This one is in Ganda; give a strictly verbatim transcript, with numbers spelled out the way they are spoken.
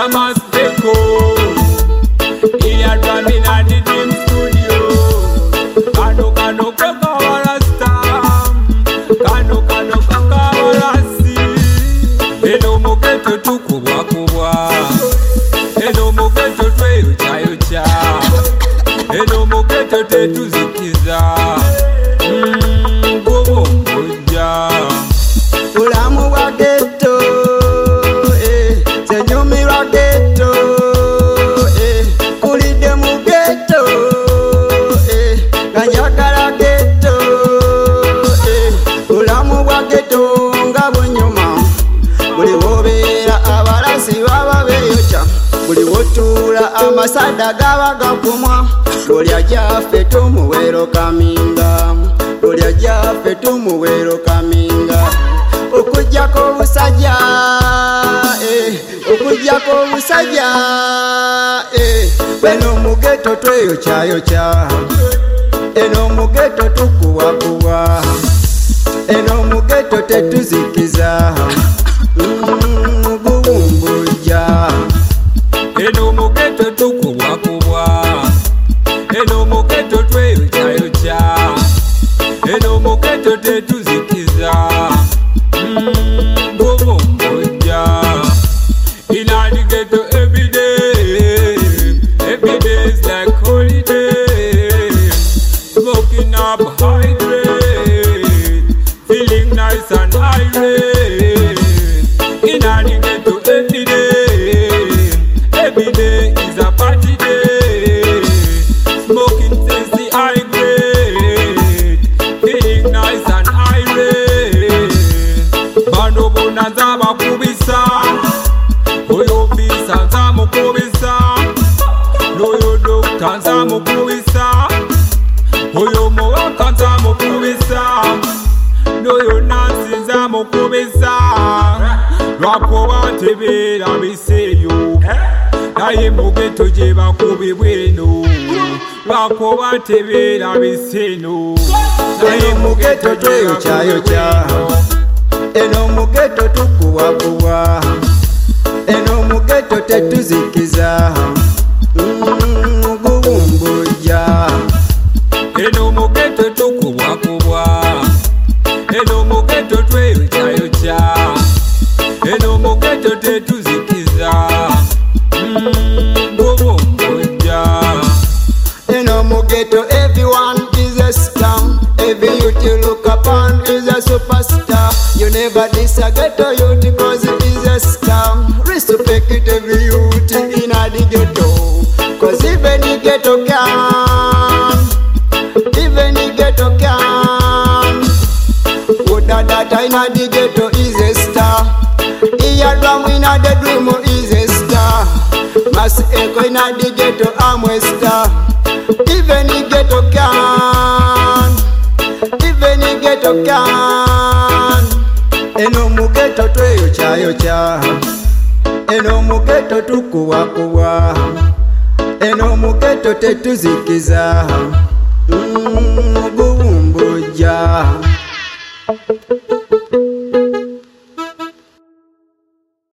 Namaste-ko. Iya drumming at the dream studio. Kano kano kakawara stam. Kano kano kakawara si. Eno mogeto tukubwa kubwa. Eno mogeto twe ucha ucha. Eno mogeto te tuzikiza. Mmm, gobo mbuja. Ulamu wa ghetto, eh, senyumira ghetto, eh, kulide mu ghetto, eh, kanjagala ghetto, eh, ulamu wa ghetto nga bunyuma, buli wobeera abalasi baba beeyokya, buli wotuula amasada gaba gakumwa, buli ajjaffe tumuweero kaminga, buli ajjaffe tumuweero kaminga. Okujjako obusajja, eh, okujjako obusajja, eh, beno mu ghetto tweyokyayokya, eno mu ghetto tukuwakuwa, eno mu ghetto tetuzikiza, mm, gubumbujja. Eno mu ghetto tukuwakuwa, eno mu ghetto tweyokyayokya, eno mu ghetto tetuzikiza. Mm, go mboja. In the ghetto every day, every day is like holiday. Smoking up high grade, feeling nice and irate. In the ghetto every day, every day is a party day. Smoking tasty high grade, feeling nice and irate. Bano bonanza bakubisa, oyo visa nza mukubisa, noyo dokta nza mukubisa, oyo mowaka nza mukubisa, noyo nansi nza mukubisa. Lwako batebera biseyo, naye mu ghetto gye bakubibweno. Lwako batebera biseno, naye mu ghetto tweyokyayokya, eno mu ghetto tukuwakuwa, eno mu ghetto tetuzikiza, mm, gubumbujja. eno mu ghetto tukuwakuwa, eno mu ghetto tweyokyayokya, eno mu ghetto tetuzikiza, mm, gubumbujja. Eno mu ghetto everyone is a scam, every youth you look upon is a superstar. You never diss a ghetto youth cause it is a scam. Respect it every youth in a the ghetto, cause even the ghetto can, even the ghetto can. Woulda that in a the ghetto is a star. Iya drum in a the dream is a star. Mass echo in a the ghetto I'm a star. Even the ghetto can, even the ghetto can. Eno mu ghetto tweyokyayokya, eno mu ghetto tukuwakuwa, eno mu ghetto tetuzikiza, mm, gubumbujja.